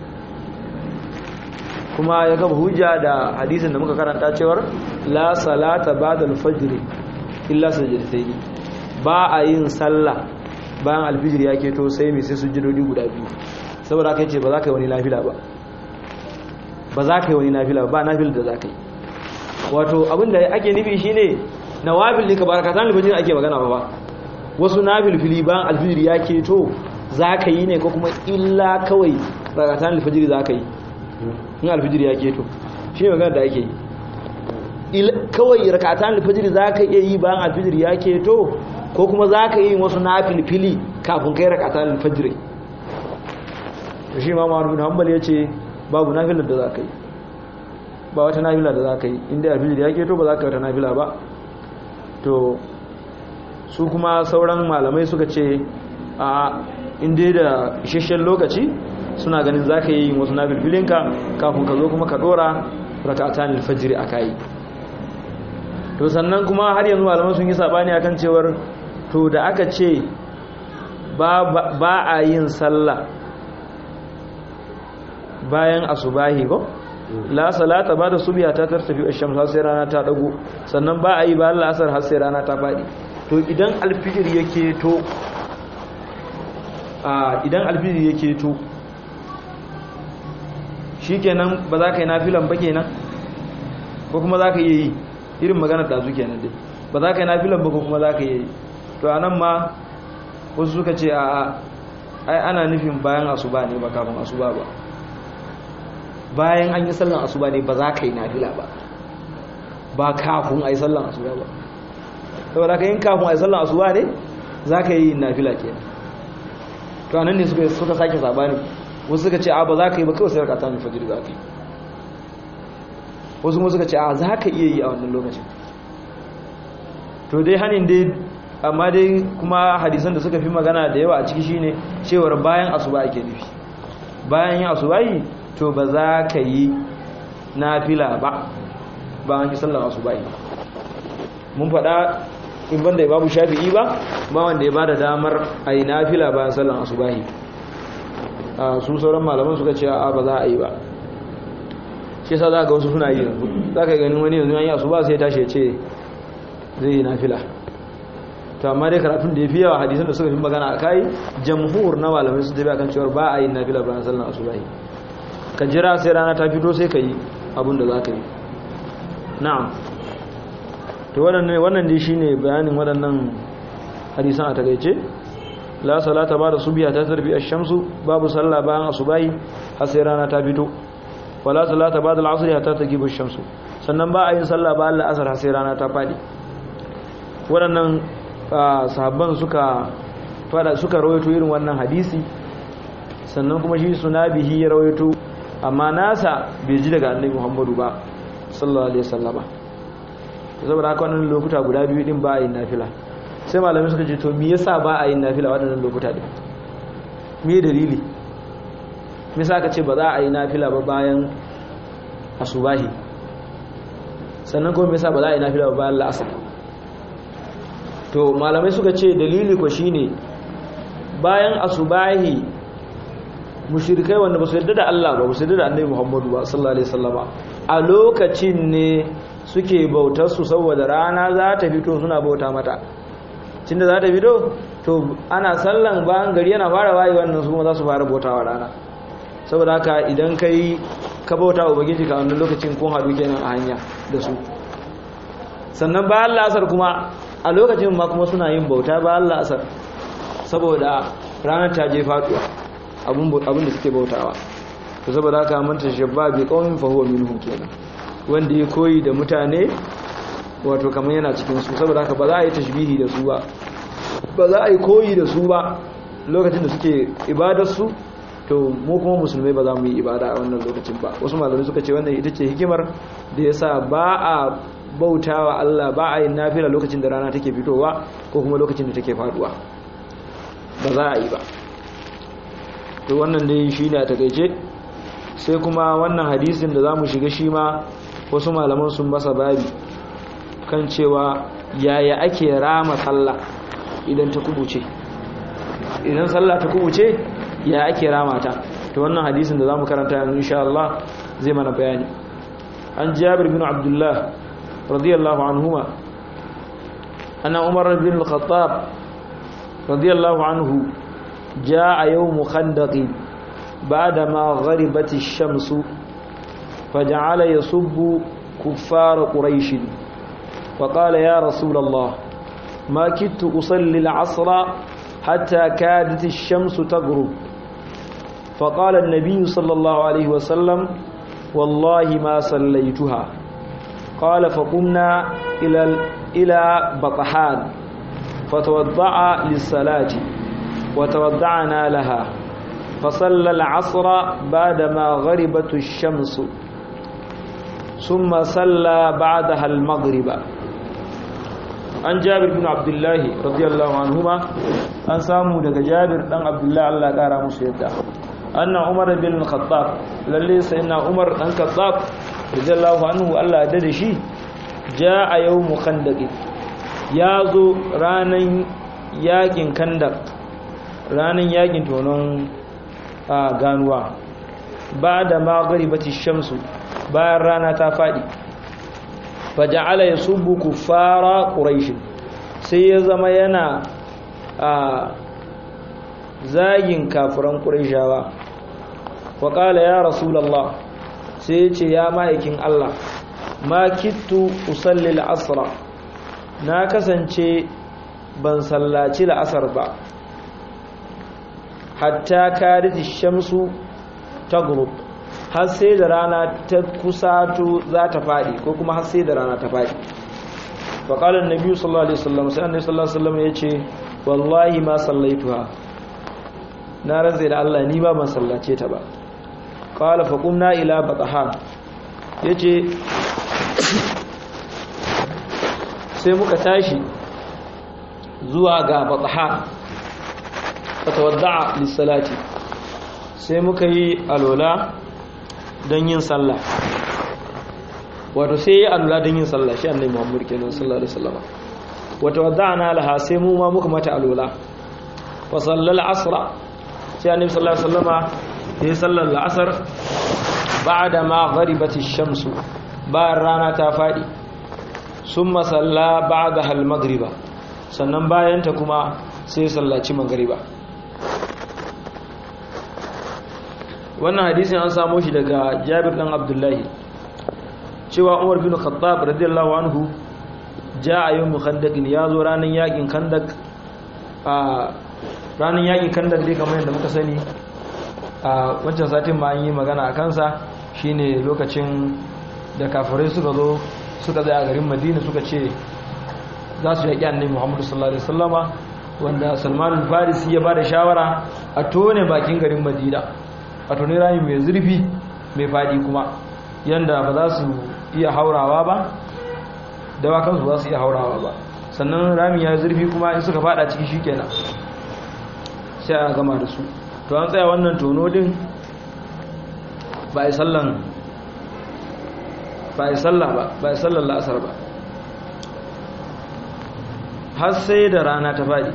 kuma ya gaba hujja da hadisin da muka karanta cewar la salata ba'da al-fajr illa sajdatayn ba a yin sallah bayan al-fajr ya keto sai mai sai sujudodi guda biyu saboda haka yace ba za ka yi wani nafila ba ba za ka yi wani nafila ba nafil da za ka yi wato abinda ake nufi shine nawafil ne ka barakatan al-fajr ake magana ba wasu nafilfili bayan alfijir ya keto za ka yi ne ko kuma illa kawai rakatan alfijir za ka yi in alfijir ya keto shi ne magana da ake yi kawai rakatan alfijir za ka iya yi bayan alfijir ya keto ko kuma za ka yi wasu nafilfili kafin kai rakatan alfijir shi ma ma'ar bin hanbal ya ce babu nafilar da za ka yi ba wata nafila da za ka yi inda alfijir ya keto ba za ka yi wata nafila ba to su kuma sauran malamai suka ce a inda da isasshen lokaci suna ganin za ka yi wasu nafilfilinka kafin ka zo kuma ka dora rakatan alfajiri a kayi to sannan kuma har yanzu malamai sun yi sabani akan cewar to da aka ce ba a yin sallah bayan asubahi ko la salata ba da subiya ta tartafi ash-shams har sai rana ta dago sannan ba a yi bayan la'asar har sai rana ta fadi to idan alfijir yake to a idan alfijir yake to shikenan ba za ka yi nafilan ba kenan ko kuma za ka iya yi irin maganar da su kenan dai ba za ka yi nafilan ba ko kuma za ka iya yi to anan ma wasu suka ce a ai ana nufin bayan asuba ne ba kafin asuba ba bayan an yi sallan asuba ne ba za ka yi nafila ba ba kafin a yi sallan asuba ba saboda ka yin kafin a yi sallan asuba ne za ka yi nafila ke to anan ne suka sake sabani wasu suka ce a ba za ka yi ba kawai sai rakata mai fajir za ka yi wasu kuma suka ce a za ka iya yi a wannan lokacin to dai hannun dai amma dai kuma hadisan da suka fi magana da yawa a ciki shine cewar bayan asuba ake nufi bayan yin asuba yi to ba za ka yi nafila ba bayan yi sallar asuba yi mun faɗa in banda ya babu shafi'i ba ba wanda ya ba da damar a yi nafila bayan sallar asuba yi su sauran malaman suka ce a ba za a yi ba shi sa za ga wasu suna yi yanzu za ka ganin wani yanzu yi asuba sai tashi ya ce zai yi nafila to amma dai karatun da ya fi yawa hadisan da suka fi magana a kai jamhur na malamai sun tafi akan cewar ba a yi nafila bayan sallar asuba yi ka jira sai rana ta fito sai ka yi abin da za ka yi na'am to wannan dai shi ne bayanin waɗannan hadisan a takaice la salata ba da subiya ta tarbi ash-shamsu babu sallah bayan asubahi har sai rana ta fito wala salata ba da al-asr hatta tagibu ash-shamsu sannan ba a yin sallah bayan al-asr har sai rana ta fadi waɗannan sahabban suka fada suka rawaito irin wannan hadisi sannan kuma shi sunabihi ya rawaito amma nasa bai ji daga annabi Muhammadu ba sallallahu alaihi wasallama saboda haka wannan lokuta guda biyu din ba a yin nafila sai malamai suka ce to me yasa ba a yin nafila waɗannan lokuta din me dalili me yasa aka ce ba za a yi nafila ba bayan asubahi sannan kuma me yasa ba za a yi nafila ba bayan la'asar to malamai suka ce dalili ko shine bayan asubahi mushrikai wanda ba su yarda da Allah ba ba su yarda da Annabi Muhammadu ba sallallahu alaihi wasallama a lokacin ne suke bautar su saboda rana za ta fito suna bauta mata tunda za ta fito to ana sallan bayan gari yana fara wayi wannan su kuma za su fara bautawa rana saboda haka idan kai ka bauta wa ubangiji ka wannan lokacin kun haɗu kenan a hanya da su sannan bayan la'asar kuma a lokacin ma kuma suna yin bauta bayan la'asar saboda ranar ta je faduwa abin da suke bautawa to saboda haka man tashabba bi qaumin fa huwa minhum kenan wanda ya koyi da mutane wato kamar yana cikin su saboda haka ba za a yi tashbihi da su ba ba za a yi koyi da su ba lokacin da suke ibadar su to mu kuma musulmai ba za mu yi ibada a wannan lokacin ba wasu malamai suka ce wannan ita ce hikimar da yasa ba a bautawa Allah ba a yi nafila lokacin da rana take fitowa ko kuma lokacin da take faduwa ba za a yi ba to wannan dai shi ne a takaice sai kuma wannan hadisin da za mu shiga shi ma wasu malaman sun masa babi kan cewa yaya ake rama sallah idan ta kubuce idan sallah ta kubuce ya ake rama ta to wannan hadisin da za mu karanta yanzu insha Allah zai mana bayani an Jabir bin Abdullah radiyallahu anhuma anna Umar bin al-Khattab radiyallahu anhu جاء يوم خندق بعدما غربت الشمس فجعل يصب كفار قريش فقال يا رسول الله ما كدت أصلي العصر حتى كادت الشمس تغرب فقال النبي صلى الله عليه وسلم والله ما صليتها قال فقمنا إلى إلى بطحان فتوضع للصلاة وتوضعنا لها فصلى العصر بعدما غربت الشمس ثم صلى بعدها المغرب. عن جابر بن عبد الله رضي الله عنهما أن سامو دغ جابر بن عبد الله الله قال musu yadda أن عمر بن الخطاب للي سيدنا عمر بن الخطاب رضي الله عنه الله da shi جاء يوم خندق yazo ranan yakin kandak ranan yakin tonon ganuwa ba'da maghribati shamsu bayan rana ta fadi faja'ala yasubbu kuffara quraish sai ya zama yana a zagin kafiran quraishawa wa qala ya rasulullah sai ya ce ya ma'aikin Allah ma kittu usalli al-asr na kasance ban sallaci al-asr ba hatta kadati shamsu taghrub har sai da rana ta kusato za ta fadi ko kuma har sai da rana ta fadi fa qala annabi sallallahu alaihi wasallam sai annabi sallallahu alaihi wasallam yace wallahi ma sallaituha na razai da Allah ni ba ban sallace ta ba qala fa qumna ila batahan yace sai muka tashi zuwa ga batahan fatawadda'a lis-salati sai muka yi alola don yin sallah wato sai yi alola don yin sallah shi annabi Muhammad kenan sallallahu alaihi wasallam wato wada'na laha sai mu ma muka mata alola wa sallal asra sai annabi sallallahu alaihi wasallam ya sallar al-asr ba'da ma gharibat ash-shamsu bayan rana ta fadi summa salla ba'daha al-maghriba sannan bayan ta kuma sai sallaci maghriba. wannan hadisin an samo shi daga Jabir dan Abdullahi cewa Umar bin Khattab radiyallahu anhu jaa yawm khandaq yazo ranan yakin khandaq a ranan yakin khandaq dai kamar yadda muka sani a wancan satin ma an yi magana akan sa shine lokacin da kafirai suka zo suka zai a garin Madina suka ce za su yaki annabi Muhammad sallallahu alaihi wasallama wanda Salman al-Farisi ya bada shawara a tone bakin garin Madina a tuni rami mai zurfi mai fadi kuma yanda ba za su iya haurawa ba dawakansu za su iya haurawa ba sannan rami ya zurfi kuma in suka fada ciki shikenan sai a gama da su to an tsaya wannan tono din ba a yi sallan ba a yi sallah ba ba a yi sallan la'asar ba har sai da rana ta fadi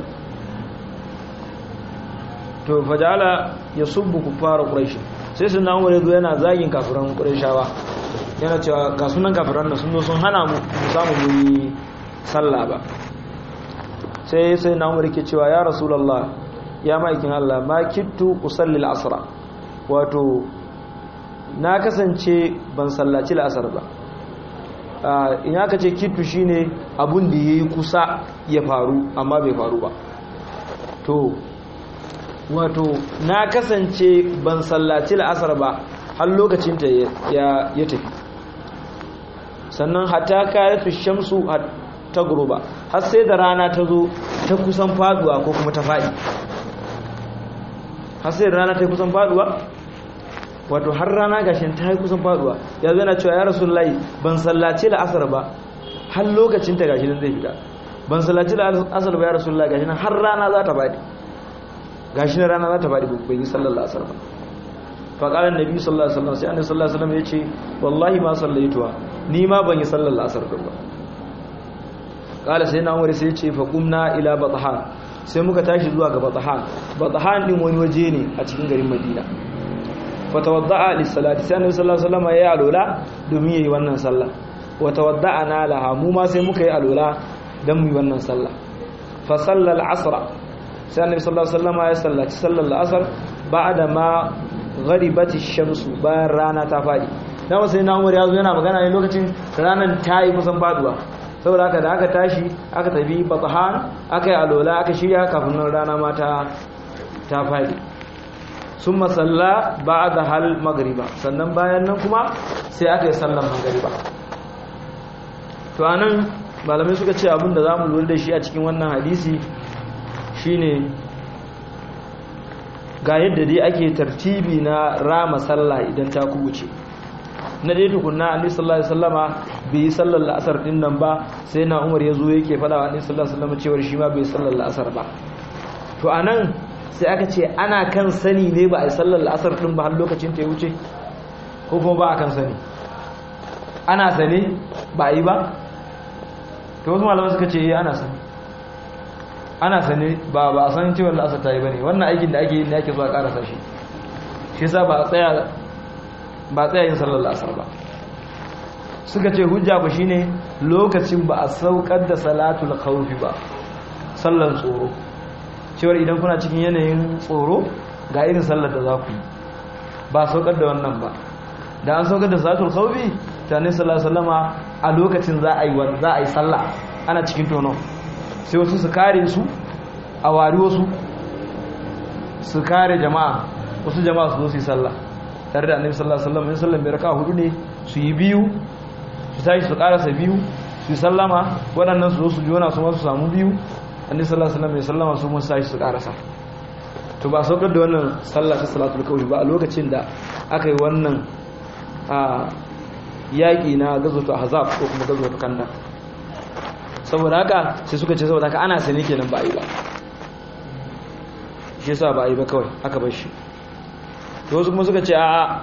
to fajala ya subbu kuffara quraish sai sun nan wuri yana zagin kafiran qurayshawa yana cewa ga sunan kafiran nan sun zo sun hana mu samu mu yi sallah ba sai sai nan wuri ke cewa ya rasulullah ya maikin Allah ma kittu usalli al-asr wato na kasance ban sallaci al-asr ba in aka ce kittu shine abun da yayi kusa ya faru amma bai faru ba to wato na kasance ban sallaci la'asar ba har lokacin ta ya tafi sannan hatta kayatu shamsu ta guruba har sai da rana ta zo ta kusan faduwa ko kuma ta fadi har sai da rana ta kusan faduwa wato har rana gashin ta kusan faduwa ya zo yana cewa ya rasulullahi ban sallaci la'asar ba har lokacin ta gashi nan zai fita ban sallaci la'asar ba ya rasulullahi gashi nan har rana za ta fadi gashi na rana za ta faɗi bai yi sallallahu alaihi wasallam fa qala annabi sallallahu alaihi wasallam sai annabi sallallahu alaihi wasallam yace wallahi ma sallaituha ni ma ban yi sallallahu asar din ba qala sai na umar sai yace fa qumna ila bathan sai muka tashi zuwa ga bathan bathan din wani waje ne a cikin garin Madina fa tawadda'a lis salati sai annabi sallallahu alaihi wasallam ya alola domin yayi wannan sallah wa tawadda'ana laha mu ma sai muka yi alola dan mu yi wannan sallah fa sallal asra sai annabi sallallahu alaihi wasallam ya sallaci sallar asar ba'da ma gharibati shamsu bayan rana ta fadi dan sai na umar yazo yana magana ne lokacin ranan ta yi kusan faduwa saboda haka da aka tashi aka tafi Batahan aka yi alola aka shirya kafin nan rana ma ta ta fadi summa salla ba'da hal magriba sannan bayan nan kuma sai aka yi sallar magriba. To anan malamai suka ce abinda zamu lura da shi a cikin wannan hadisi shine ga yadda dai ake tartibi na rama sallah idan ta kubuce. Na dai tukunna Annabi sallallahu alaihi wasallama bai yi sallar la'asar din nan ba, sai na Umar yazo yake fada wa Annabi sallallahu alaihi wasallama cewa shi ma bai sallar la'asar ba. To anan sai aka ce ana kan sani ne ba a yi sallar la'asar din ba har lokacin ta ya wuce ko kuma ba a kan sani, ana sane ba a yi ba. To wasu malamai suka ce eh ana sani ana sane ba ba a san cewa la'asar ta yi bane, wannan aikin da ake yi ne ake zuwa karasa shi shi yasa ba a tsaya ba tsaya yin sallar la'asar ba. Suka ce hujja ku shine lokacin ba a saukar da salatul khawfi ba, sallar tsoro, cewar idan kuna cikin yanayin tsoro ga irin sallar da za ku yi, ba saukar da wannan ba. Da an saukar da salatul khawfi ta ne sallallahu alaihi wasallama a lokacin za a yi za a yi sallah ana cikin tono, sai wasu su kare su a wari, wasu su kare jama'a, wasu jama'a su zo su yi sallah tare da Annabi sallallahu alaihi wasallam. sallan bai raka hudu ne, su yi biyu su tashi su karasa biyu su yi sallama, waɗannan su zo su jona su ma su samu biyu, Annabi sallallahu alaihi wasallam ya sallama su mun tashi su karasa. To ba saukar da wannan sallah ta salatul kawfi ba a lokacin da aka yi wannan a yaƙi na gazwatu ahzab ko kuma gazwatu khandaq. Saboda haka sai suka ce saboda haka ana sani kenan ba a yi ba, shi yasa ba a yi ba kawai aka bar shi. To wasu kuma suka ce a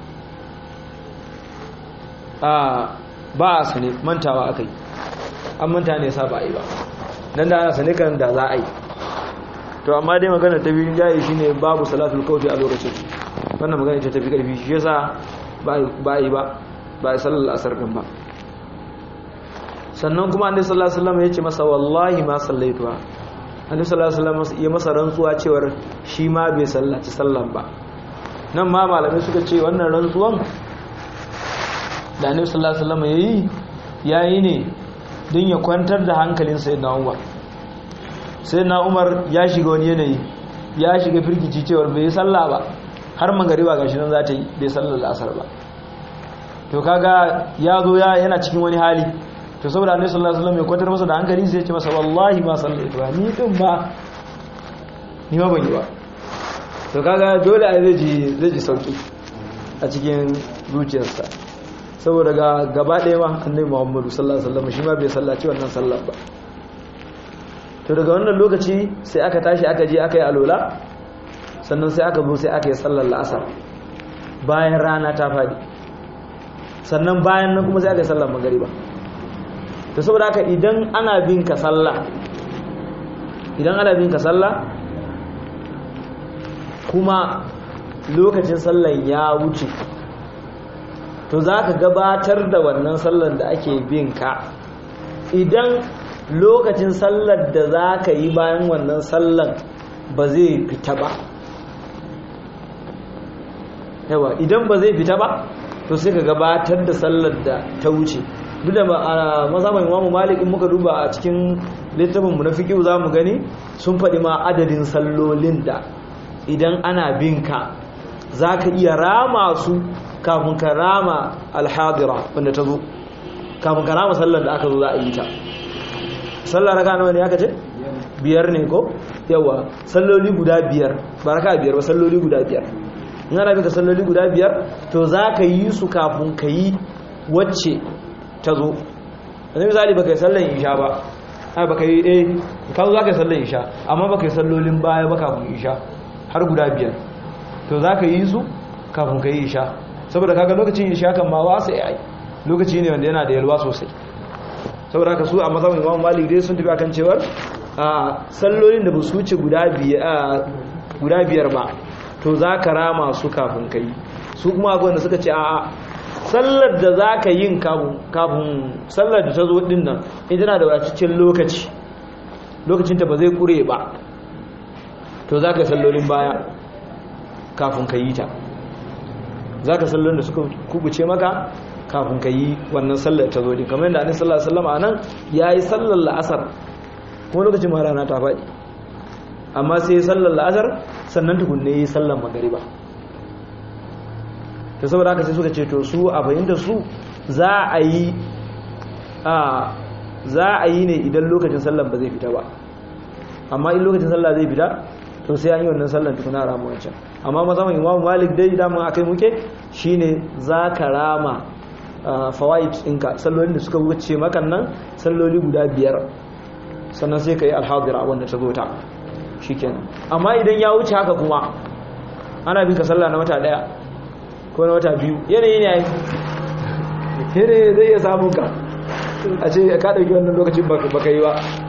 a ba a sani, mantawa aka yi, an manta ne yasa ba a yi ba, nan da ana sani kan da za a yi. To amma dai magana ta biyu jayi shine babu salatul kawfi a lokacin, wannan magana ita ta fi karfi, shi yasa ba a yi ba ba a sallar asar din ba. Sannan kuma Annabi sallallahu alaihi wasallam ya ce masa wallahi ma sallaituha, Annabi sallallahu alaihi wasallam ya masa rantsuwa cewar shi ma bai sallaci sallan ba. Nan ma malamai suka ce wannan rantsuwan da Annabi sallallahu alaihi wasallam yayi yayi ne don ya kwantar da hankalin sayyidina Umar. Sayyidina Umar ya shiga wani yanayi, ya shiga firgici cewar bai salla ba, har magariba gashi nan za ta yi bai sallar asar ba. To kaga ya zo ya yana cikin wani hali, to saboda Annabi sallallahu alaihi wasallam ya kwantar masa da hankali sai ya ce masa wallahi ma sallaitu ba, ni din ba ni ma ban yi ba. To kaga dole ai zai ji zai ji sauki a cikin zuciyarsa, saboda ga gaba ɗaya ma Annabi Muhammadu sallallahu alaihi wasallam shi ma bai sallaci wannan sallar ba. To daga wannan lokaci sai aka tashi aka je aka yi alola, sannan sai aka zo sai aka yi sallar la'asar bayan rana ta fadi, sannan bayan nan kuma sai aka yi sallar magariba. To saboda haka idan ana bin ka sallah idan ana bin ka sallah kuma lokacin sallan ya wuce, to za ka gabatar da wannan sallar da ake bin ka. Idan lokacin sallar da za ka yi bayan wannan sallar ba zai fita ba, yawa idan ba zai fita ba to sai ka gabatar da sallar da ta wuce. Duk da mazhaban Imam Malik in muka duba a cikin littafin mu na fiqh za mu gani sun faɗi ma adadin sallolin da idan ana bin ka za ka iya rama su kafin ka rama alhadira wanda ta zo, kafin ka rama sallar da aka zo za a yi ta. Sallar raka nawa ne aka ce? Biyar ne ko? Yawa salloli guda biyar, ba raka biyar ba, salloli guda biyar. In ana bin ka salloli guda biyar to za ka yi su kafin ka yi wacce ta zo. Yanzu misali baka yi sallar isha ba, ai baka yi eh ka zo za ka yi sallar isha amma baka yi sallolin baya ba kafin isha har guda biyar, to za ka yi su kafin ka yi isha, saboda kaga lokacin isha kan ma wasa yayi lokaci ne wanda yana da yalwa sosai. Saboda haka su a mazhabin Imam Malik dai sun tafi akan cewar a sallolin da ba su wuce guda biyar guda biyar ba to za ka rama su kafin kai. Su kuma akwai wanda suka ce a'a sallar da za ka yin kafin sallar da ta zo din nan in tana da wadataccen lokaci, lokacinta ba zai kure ba, to za ka sallolin baya kafin ka yi ta, za ka sallolin da suka kubuce maka kafin ka yi wannan sallar ta zo din kamar yadda annabi sallallahu alaihi wasallam anan yayi sallar la'asar kuma lokacin ma rana ta faɗi amma sai sallar la'asar sannan tukunne yi sallar magariba to saboda haka sai suka ce to su a bayyana su za a yi a za a yi ne idan lokacin sallar ba zai fita ba amma in lokacin sallah zai fita to sai an yi wannan sallar tukuna a rama wancan amma mazaman imamu malik dai damun akai muke shine za ka rama fawaid ɗinka sallolin da suka wuce makan nan salloli guda biyar sannan sai ka yi alhadira wanda ta zo ta shikenan amma idan ya wuce haka kuma ana bin ka sallah na wata daya ko na wata biyu yanayi ne yanayi zai iya samun ka a ce ka ɗauki wannan lokacin baka yi ba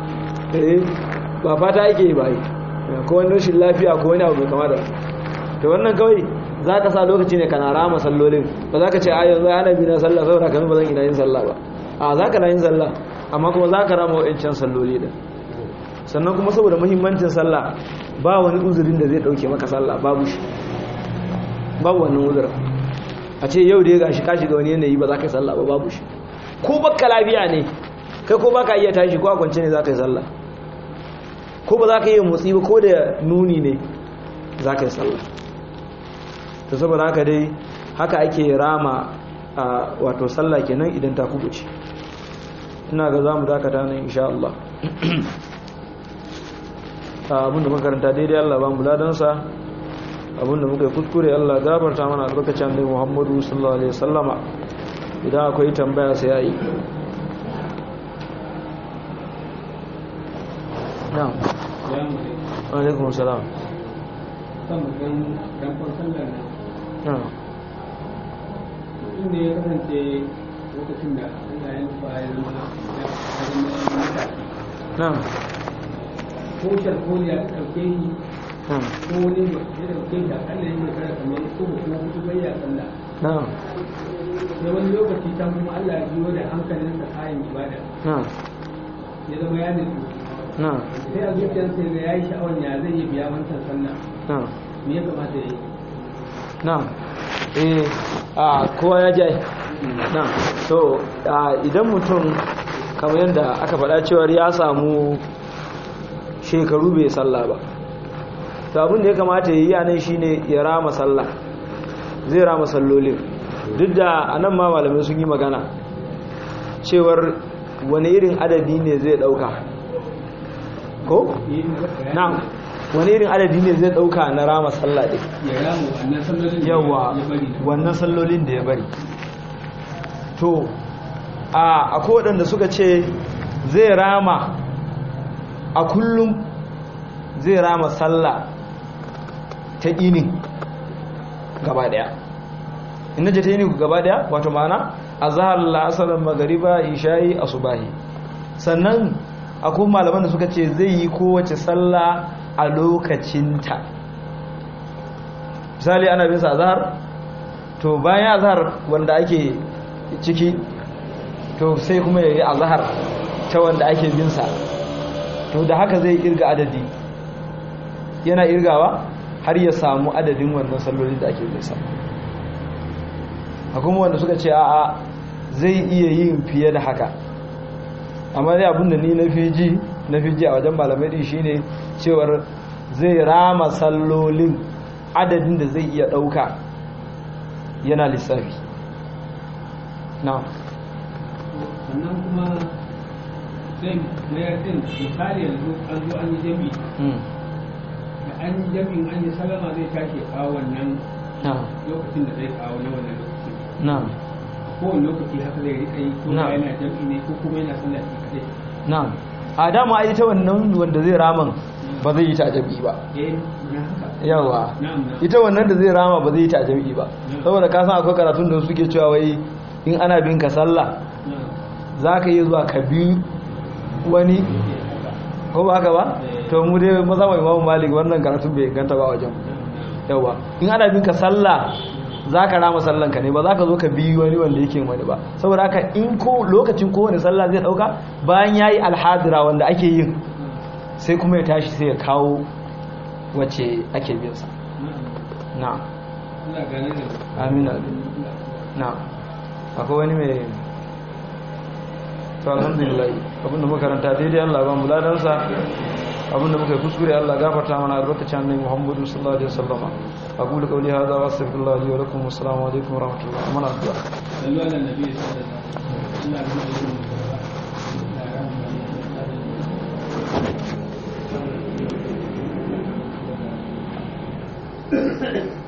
ba fata ake yi ba yi ko wani rashin lafiya ko wani abu mai kama da to wannan kawai za ka sa lokaci ne kana rama sallolin ba za ka ce a yanzu ana bi na sallah saboda kanu ba zan ina yin sallah ba a za ka na yin sallah amma kuma za ka rama wa'ancan salloli da sannan kuma saboda muhimmancin sallah ba wani uzurin da zai dauke maka sallah babu shi babu wannan uzurin a ce yau da ya gashi ka shiga wani yanayi ba za ka yi sallah ba babu shi ko baka lafiya ne kai ko baka iya tashi ko a kwance ne za ka yi sallah ko ba za ka yi motsi ba ko da nuni ne za ka yi sallah ta saboda haka dai haka ake rama a wato sallah kenan idan ta kubuce ina ga za mu dakata nan insha Allah abinda makaranta daidai Allah ba mu ladansa abinda muka yi kuskure Allah gafarta mana albarkacin Annabi Muhammadu sallallahu alaihi wasallama idan akwai tambaya sai yayi na'am wa alaikum salam kan mutum ramfon sallar nan na'am inda ya kasance lokacin da Allah ya nufa ya zama ya zama na'am ko sharholi ya ɗauke shi ko wani ya ɗauke shi akalla yin shekara kamar ko kuma hutu bai ya sallah na'am sai wani lokaci can kuma Allah ya biyo da hankalinsa kayan ibada na'am ya zama ya nufi na'am sai a zuciyarsa ya ga ya yi sha'awar ya zai iya biya wancan sallah na'am me ya kamata ya yi na'am eh a kowa ya jai na'am so idan mutum kamar yadda aka faɗa cewar ya samu shekaru bai sallah ba to abin da ya kamata ya yi yanan shine ya rama sallah zai rama sallolin duk da anan ma malamai sun yi magana cewar wani irin adadi ne zai dauka ko na'am wani irin adadi ne zai dauka na rama sallah din ya rama wannan sallolin yawa wannan sallolin da ya bari to a akwai waɗanda suka ce zai rama a kullum zai rama sallah ta inin gaba daya inda ce ta inin gaba daya wato mana azhar la'asar magariba isha'i asubahi sannan akwai malaman da suka ce zai yi kowace sallah a lokacinta misali ana bin sa azhar to bayan azhar wanda ake ciki to sai kuma yayi azhar ta wanda ake bin sa to da haka zai irga adadi yana irgawa har ya samu adadin wannan sallolin da ake bisa akwai wanda suka ce a'a zai iya yin fiye da haka amma dai abinda ni na fi ji na fi ji a wajen malamai din shine cewar zai rama sallolin adadin da zai iya dauka yana lissafi na sannan kuma zai mayar din misali yanzu an zo an yi jami da an yi jami'in an yi salama zai tashi kawo wannan lokacin da zai kawo na wannan lokacin na kowane lokaci haka zai rika yi ko yana jami ne ko kuma yana sallah shi kadai na a dama ai ta wannan wanda zai raman ba zai yi ta jami'i ba yawa ita wannan da zai rama ba zai yi ta jami'i ba saboda ka san akwai karatun da suke cewa wai in ana bin ka sallah za ka yi zuwa ka bi wani ko ba haka ba to mu dai maza mai imamu malik wannan karatun bai ganta ba wajen yawa in ana bin ka sallah za ka rama sallanka ne ba za ka zo ka bi wani wanda yake wani ba saboda haka in ko lokacin kowane sallah zai dauka bayan ya yi alhadira wanda ake yin sai kuma ya tashi sai ya kawo wacce ake binsa na amina na akwai wani mai to alhamdulillah abinda makaranta daidai Allah ba mu ladansa abinda muka yi kuskure Allah gafarta mana albarkacin annabi Muhammadu sallallahu alaihi wasallam aqulu qawli hadha wa astaghfirullah li wa lakum wa assalamu alaikum wa rahmatullahi wa barakatuh sallu ala nabi sallallahu alaihi wasallam